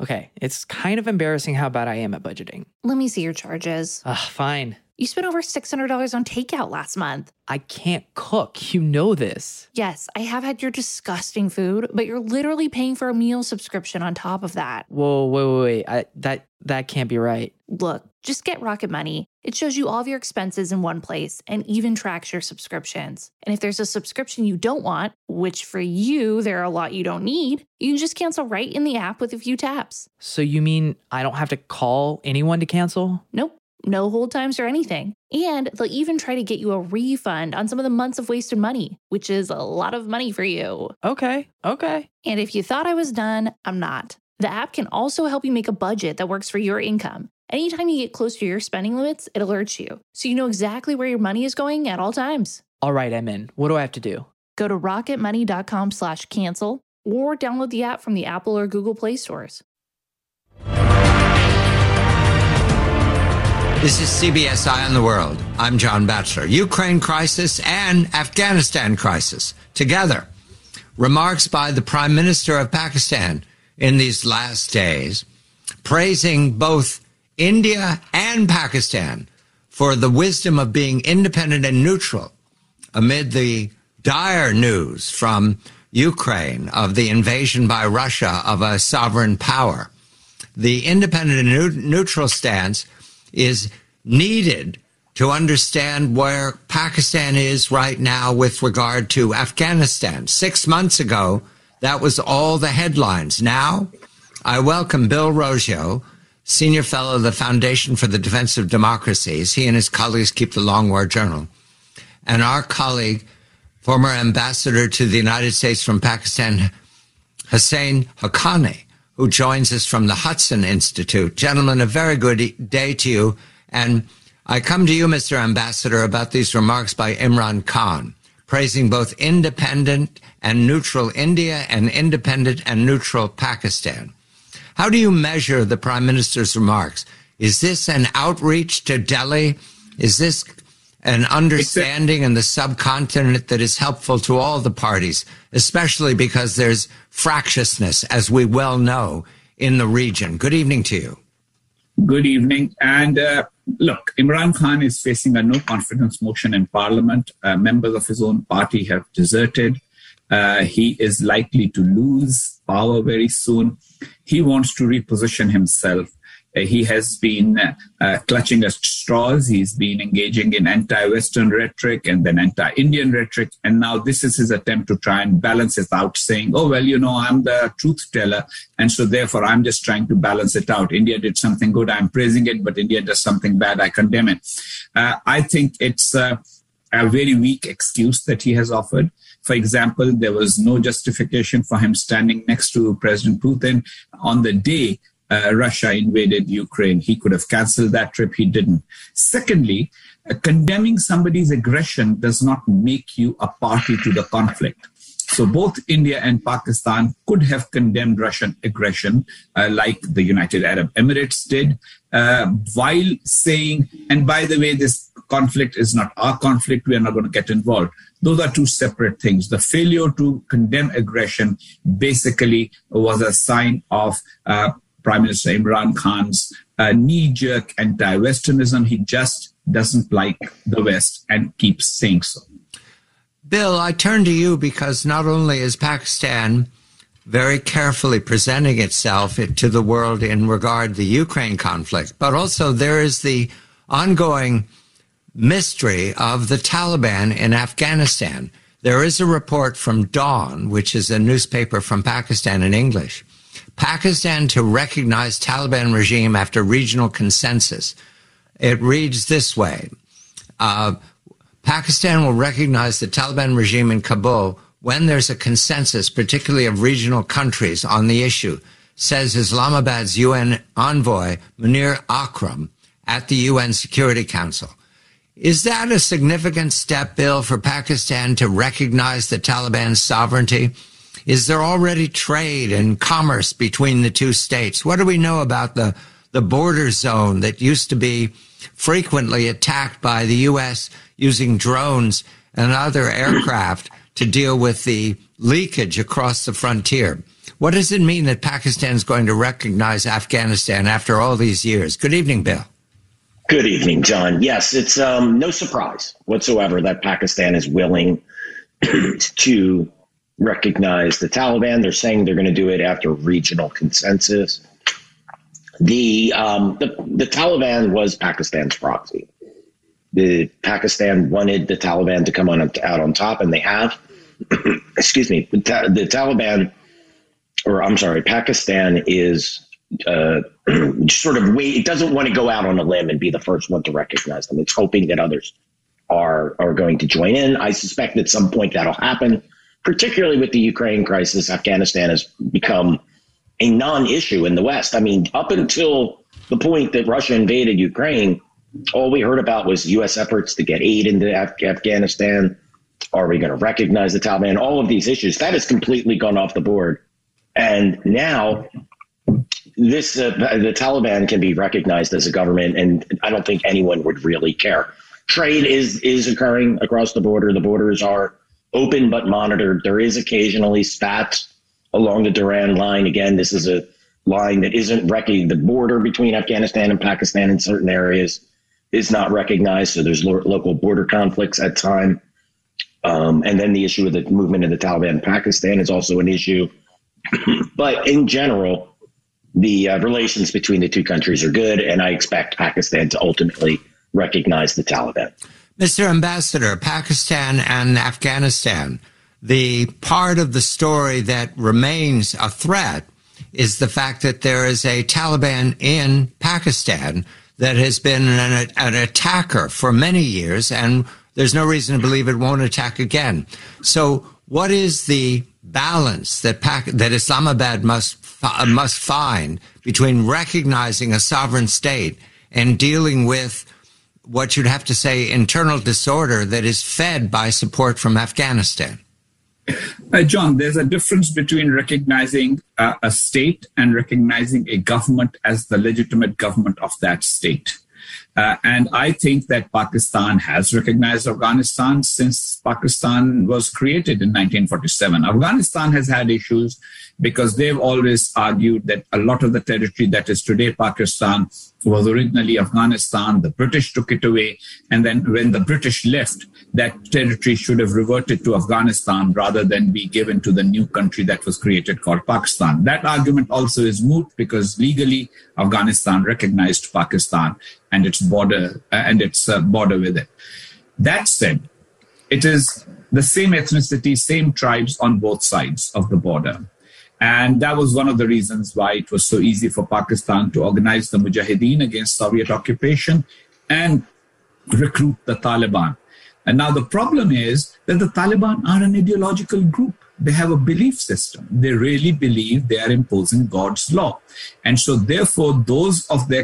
Okay, it's kind of embarrassing how bad I am at budgeting. Let me see your charges. Fine. You spent over $600 on takeout last month. I can't cook. You know this. Yes, I have had your disgusting food, but you're literally paying for a meal subscription on top of that. Whoa, wait. That can't be right. Look, just get Rocket Money. It shows you all of your expenses in one place and even tracks your subscriptions. And if there's a subscription you don't want, which for you, there are a lot you don't need, you can just cancel right in the app with a few taps. So you mean I don't have to call anyone to cancel? Nope. No hold times or anything. And they'll even try to get you a refund on some of the months of wasted money, which is a lot of money for you. Okay. And if you thought I was done, I'm not. The app can also help you make a budget that works for your income. Anytime you get close to your spending limits, it alerts you, so you know exactly where your money is going at all times. All right, I'm in. What do I have to do? Go to rocketmoney.com/cancel or download the app from the Apple or Google Play stores. This is CBS Eye on the World. I'm John Batchelor. Ukraine crisis and Afghanistan crisis together. Remarks by the Prime Minister of Pakistan in these last days, praising both India and Pakistan for the wisdom of being independent and neutral amid the dire news from Ukraine of the invasion by Russia of a sovereign power. The independent and neutral stance is needed to understand where Pakistan is right now with regard to Afghanistan. 6 months ago, that was all the headlines. Now, I welcome Bill Roggio, Senior Fellow of the Foundation for the Defense of Democracies. He and his colleagues keep the Long War Journal. And our colleague, former Ambassador to the United States from Pakistan, Hussein Haqqani, who joins us from the Hudson Institute. Gentlemen, a very good day to you. And I come to you, Mr. Ambassador, about these remarks by Imran Khan, praising both independent and neutral India and independent and neutral Pakistan. How do you measure the Prime Minister's remarks? Is this an outreach to Delhi? Is this an understanding in the subcontinent that is helpful to all the parties, especially because there's fractiousness, as we well know, in the region? Good evening to you. Good evening. And look, Imran Khan is facing a no-confidence motion in Parliament. Members of his own party have deserted. He is likely to lose power very soon. He wants to reposition himself. He has been clutching at straws. He's been engaging in anti-Western rhetoric and then anti-Indian rhetoric. And now this is his attempt to try and balance it out, saying, oh, well, I'm the truth teller. And so therefore, I'm just trying to balance it out. India did something good. I'm praising it. But India does something bad. I condemn it. I think it's a very weak excuse that he has offered. For example, there was no justification for him standing next to President Putin on the day Russia invaded Ukraine. He could have canceled that trip. He didn't. Secondly, condemning somebody's aggression does not make you a party to the conflict. So both India and Pakistan could have condemned Russian aggression like the United Arab Emirates did, while saying, and by the way, this conflict is not our conflict. We are not going to get involved. Those are two separate things. The failure to condemn aggression basically was a sign of Prime Minister Imran Khan's knee-jerk anti-Westernism. He just doesn't like the West and keeps saying so. Bill, I turn to you because not only is Pakistan very carefully presenting itself to the world in regard to the Ukraine conflict, but also there is the ongoing mystery of the Taliban in Afghanistan. There is a report from Dawn, which is a newspaper from Pakistan in English. Pakistan to recognize Taliban regime after regional consensus. It reads this way. Pakistan will recognize the Taliban regime in Kabul when there's a consensus, particularly of regional countries, on the issue, says Islamabad's UN envoy, Munir Akram, at the UN Security Council. Is that a significant step, Bill, for Pakistan to recognize the Taliban's sovereignty? Is there already trade and commerce between the two states? What do we know about the border zone that used to be frequently attacked by the U.S. using drones and other aircraft to deal with the leakage across the frontier. What does it mean that Pakistan is going to recognize Afghanistan after all these years? Good evening, Bill. Good evening, John. Yes, it's no surprise whatsoever that Pakistan is willing to recognize the Taliban. They're saying they're going to do it after regional consensus. The Taliban was Pakistan's proxy. Pakistan wanted the Taliban to come out on top, and they have. Excuse me. The Taliban, Pakistan is sort of it doesn't want to go out on a limb and be the first one to recognize them. It's hoping that others are going to join in. I suspect at some point that'll happen, particularly with the Ukraine crisis. Afghanistan has become a non-issue in the West. I mean, up until the point that Russia invaded Ukraine, all we heard about was U.S. efforts to get aid into Afghanistan. Are we going to recognize the Taliban? All of these issues, that has completely gone off the board. And now the Taliban can be recognized as a government, and I don't think anyone would really care. Trade is occurring across the border. The borders are open but monitored. There is occasionally spats along the Durand line. Again, this is a line that isn't recognized. The border between Afghanistan and Pakistan in certain areas is not recognized, so there's local border conflicts at times. And then the issue of the movement of the Taliban in Pakistan is also an issue. But in general, the relations between the two countries are good, and I expect Pakistan to ultimately recognize the Taliban. Mr. Ambassador, Pakistan and Afghanistan, the part of the story that remains a threat is the fact that there is a Taliban in Pakistan that has been an attacker for many years, and there's no reason to believe it won't attack again. So what is the balance that Islamabad must find between recognizing a sovereign state and dealing with what you'd have to say internal disorder that is fed by support from Afghanistan? John, there's a difference between recognizing a state and recognizing a government as the legitimate government of that state. And I think that Pakistan has recognized Afghanistan since Pakistan was created in 1947. Afghanistan has had issues because they've always argued that a lot of the territory that is today Pakistan was originally Afghanistan. The British took it away. And then when the British left, that territory should have reverted to Afghanistan rather than be given to the new country that was created called Pakistan. That argument also is moot because legally Afghanistan recognized Pakistan and its border with it. That said, it is the same ethnicity, same tribes on both sides of the border. And that was one of the reasons why it was so easy for Pakistan to organize the Mujahideen against Soviet occupation and recruit the Taliban. And now the problem is that the Taliban are an ideological group. They have a belief system. They really believe they are imposing God's law. And so therefore, those of their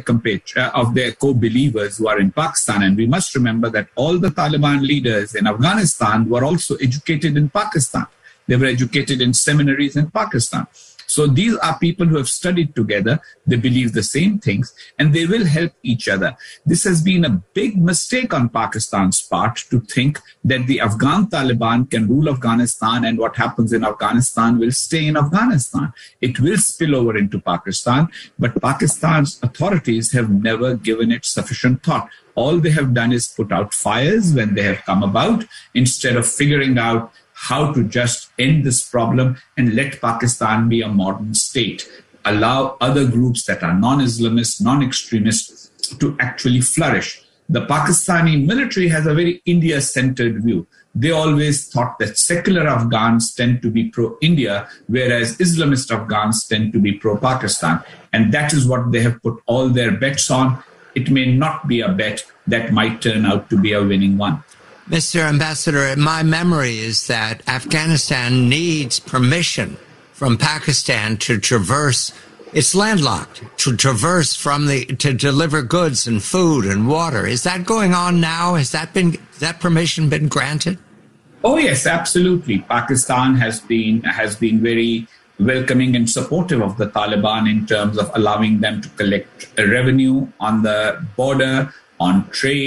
co-believers who are in Pakistan, and we must remember that all the Taliban leaders in Afghanistan were also educated in Pakistan. They were educated in seminaries in Pakistan. So these are people who have studied together. They believe the same things and they will help each other. This has been a big mistake on Pakistan's part to think that the Afghan Taliban can rule Afghanistan and what happens in Afghanistan will stay in Afghanistan. It will spill over into Pakistan, but Pakistan's authorities have never given it sufficient thought. All they have done is put out fires when they have come about instead of figuring out how to just end this problem and let Pakistan be a modern state, allow other groups that are non-Islamist, non-extremist to actually flourish. The Pakistani military has a very India-centered view. They always thought that secular Afghans tend to be pro-India, whereas Islamist Afghans tend to be pro-Pakistan. And that is what they have put all their bets on. It may not be a bet that might turn out to be a winning one. Mr. Ambassador, my memory is that Afghanistan needs permission from Pakistan to traverse. It's landlocked to traverse to deliver goods and food and water. Is that going on now? Has that permission been granted? Oh yes, absolutely. Pakistan has been very welcoming and supportive of the Taliban in terms of allowing them to collect revenue on the border, on trade.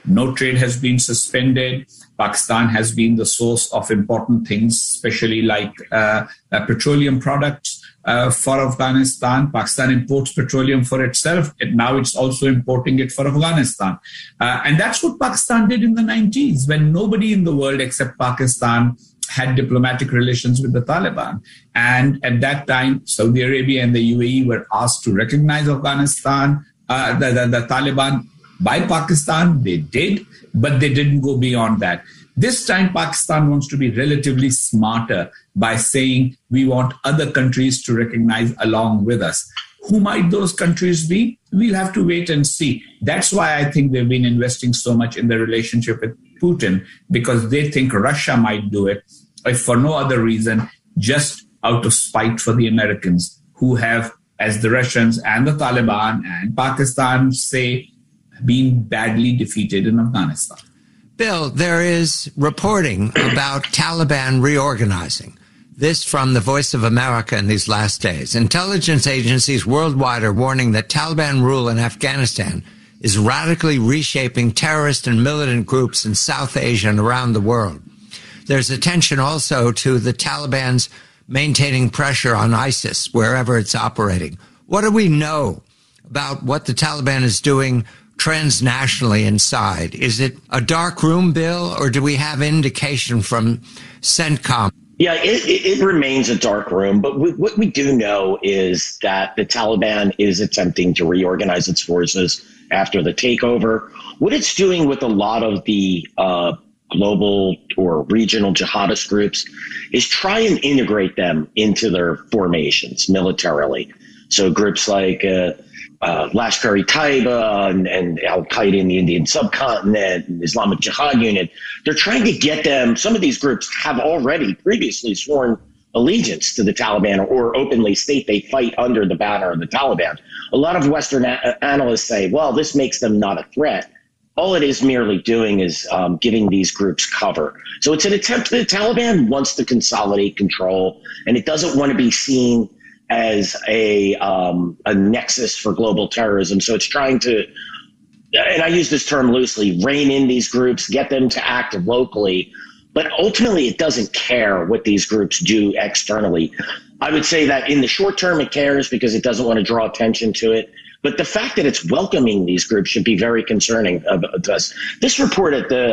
No trade has been suspended. Pakistan has been the source of important things, especially like petroleum products for Afghanistan. Pakistan imports petroleum for itself, and now it's also importing it for Afghanistan. And that's what Pakistan did in the 90s, when nobody in the world except Pakistan had diplomatic relations with the Taliban. And at that time, Saudi Arabia and the UAE were asked to recognize Afghanistan, the Taliban by Pakistan. They did, but they didn't go beyond that. This time, Pakistan wants to be relatively smarter by saying we want other countries to recognize along with us. Who might those countries be? We'll have to wait and see. That's why I think they've been investing so much in the relationship with Putin, because they think Russia might do it, if for no other reason, just out of spite for the Americans, who have, as the Russians and the Taliban and Pakistan say, been badly defeated in Afghanistan. Bill, there is reporting about Taliban reorganizing. This from the Voice of America in these last days. Intelligence agencies worldwide are warning that Taliban rule in Afghanistan is radically reshaping terrorist and militant groups in South Asia and around the world. There's attention also to the Taliban's maintaining pressure on ISIS wherever it's operating. What do we know about what the Taliban is doing transnationally inside? Is it a dark room, Bill, or do we have indication from CENTCOM? Yeah, it remains a dark room, but what we do know is that the Taliban is attempting to reorganize its forces after the takeover. What it's doing with a lot of the global or regional jihadist groups is try and integrate them into their formations militarily. So groups like Lashkar-e-Taiba and Al-Qaeda in the Indian subcontinent, and Islamic Jihad Unit, they're trying to get them. Some of these groups have already previously sworn allegiance to the Taliban or openly state they fight under the banner of the Taliban. A lot of Western analysts say, well, this makes them not a threat. All it is merely doing is giving these groups cover. So it's an attempt. The Taliban wants to consolidate control, and it doesn't want to be seen as a nexus for global terrorism. So it's trying to, and I use this term loosely, rein in these groups, get them to act locally. But ultimately, it doesn't care what these groups do externally. I would say that in the short term, it cares because it doesn't want to draw attention to it. But the fact that it's welcoming these groups should be very concerning to us. This report at the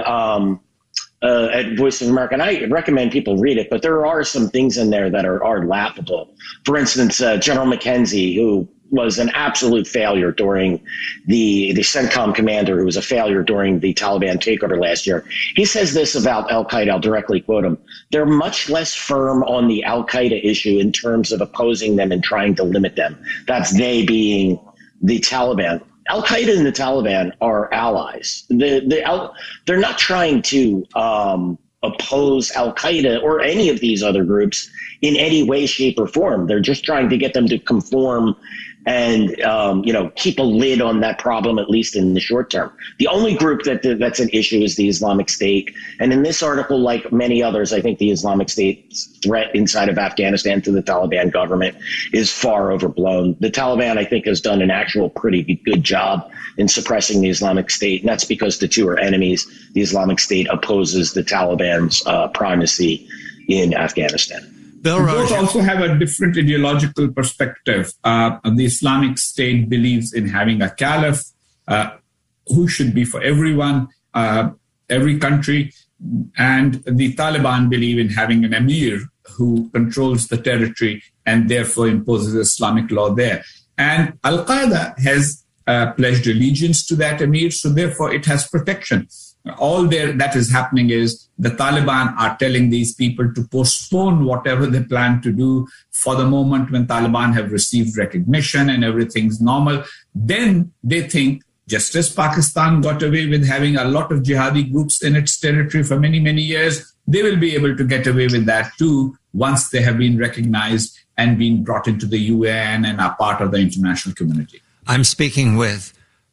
at Voice of America, and I recommend people read it, but there are some things in there that are laughable. For instance, General McKenzie, who was an absolute failure during the CENTCOM commander, who was a failure during the Taliban takeover last year. He says this about Al-Qaeda. I'll directly quote him. They're much less firm on the Al-Qaeda issue in terms of opposing them and trying to limit them. That's they being the Taliban. Al-Qaeda and the Taliban are allies. They're not trying to oppose Al-Qaeda or any of these other groups in any way, shape, or form. They're just trying to get them to conform and keep a lid on that problem, at least in the short term. The only group that's an issue is the Islamic State. And in this article, like many others, I think the Islamic State's threat inside of Afghanistan to the Taliban government is far overblown. The Taliban, I think, has done an actual pretty good job in suppressing the Islamic State. And that's because the two are enemies. The Islamic State opposes the Taliban's primacy in Afghanistan. Both also have a different ideological perspective. The Islamic State believes in having a caliph who should be for everyone, every country, and the Taliban believe in having an emir who controls the territory and therefore imposes Islamic law there. And Al-Qaeda has pledged allegiance to that emir, so therefore it has protection. All that is happening is the Taliban are telling these people to postpone whatever they plan to do for the moment when Taliban have received recognition and everything's normal. Then they think, just as Pakistan got away with having a lot of jihadi groups in its territory for many, many years, they will be able to get away with that too once they have been recognized and been brought into the UN and are part of the international community. I'm speaking with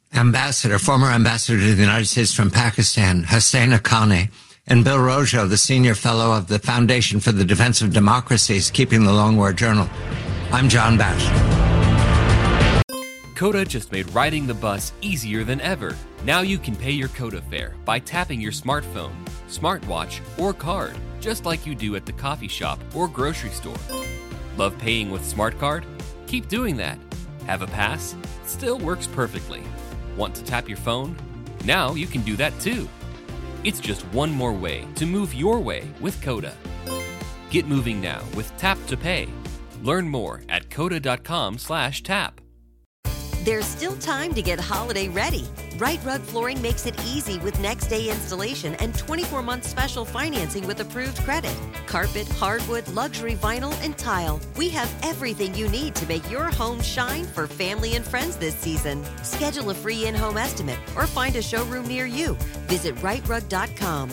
former ambassador to the United States from Pakistan, Hussein Haqqani, and Bill Rojo, the senior fellow of the Foundation for the Defense of Democracy's Keeping the Long War Journal. I'm John Batchelor. Coda just made riding the bus easier than ever. Now you can pay your Coda fare by tapping your smartphone, smartwatch, or card, just like you do at the coffee shop or grocery store. Love paying with Smart Card? Keep doing that. Have a pass? Still works perfectly. Want to tap your phone? Now you can do that too. It's just one more way to move your way with Coda. Get moving now with Tap to Pay. Learn more at coda.com/tap. There's still time to get holiday ready. Right Rug Flooring makes it easy with next day installation and 24-month special financing with approved credit. Carpet, hardwood, luxury vinyl, and tile. We have everything you need to make your home shine for family and friends this season. Schedule a free in-home estimate or find a showroom near you. Visit rightrug.com,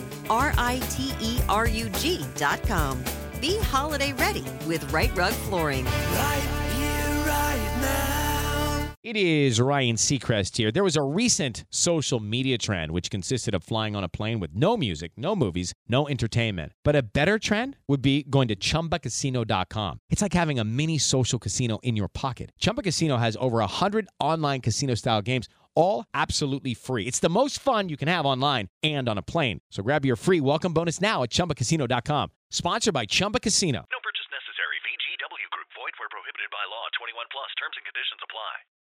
RITERUG.com. Be holiday ready with Right Rug Flooring. Right here, right now. It is Ryan Seacrest here. There was a recent social media trend which consisted of flying on a plane with no music, no movies, no entertainment. But a better trend would be going to ChumbaCasino.com. It's like having a mini social casino in your pocket. Chumba Casino has over 100 online casino-style games, all absolutely free. It's the most fun you can have online and on a plane. So grab your free welcome bonus now at ChumbaCasino.com. Sponsored by Chumba Casino. No purchase necessary. VGW Group. Void where prohibited by law. 21 plus. Terms and conditions apply.